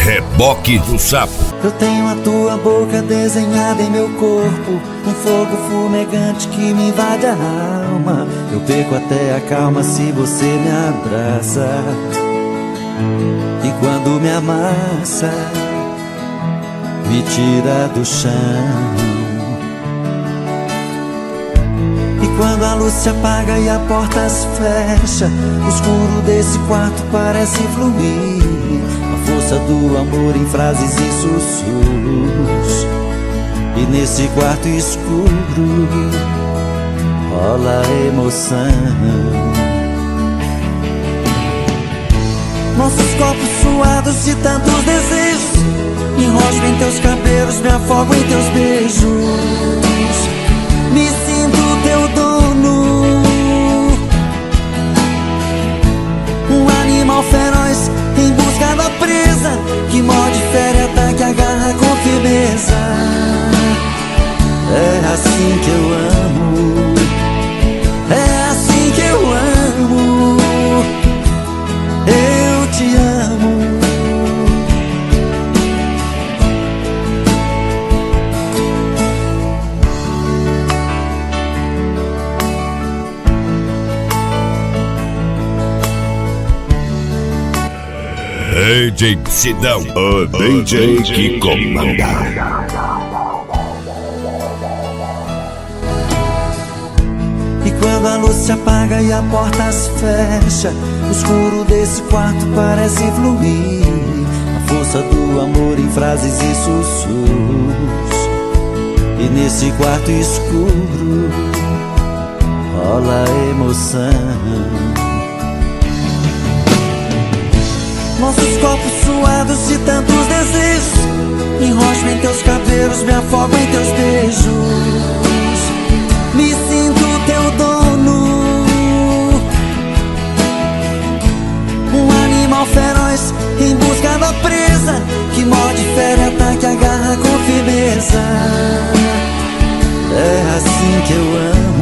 Reboque do Sapo. Eu tenho a tua boca desenhada em meu corpo, um fogo fumegante que me invade a alma. Eu perco até a calma se você me abraça. E quando me amassa, me tira do chão. E quando a luz se apaga e a porta se fecha, o escuro desse quarto parece fluir. A força do amor em frases e sussurros. E nesse quarto escuro rola emoção. Nossos corpos suados de tantos desejos, me enrosco em teus cabelos, me afogo em teus beijos. Me sinto teu dono, um animal feroz em busca da presa, que morde, fere, ataca, agarra com firmeza. É assim que eu amo, é assim que eu amo. Eu te amo. DJ Sidão, o DJ que comanda. E quando a luz se apaga e a porta se fecha, o escuro desse quarto parece fluir. A força do amor em frases e sussurros. E nesse quarto escuro rola emoção. Nossos corpos suados de tantos desejos, me enrosco em teus cabelos, me afogo em teus beijos. Me sinto teu dono, um animal feroz em busca da presa, que morde, fere, ataca, agarra com firmeza. É assim que eu amo.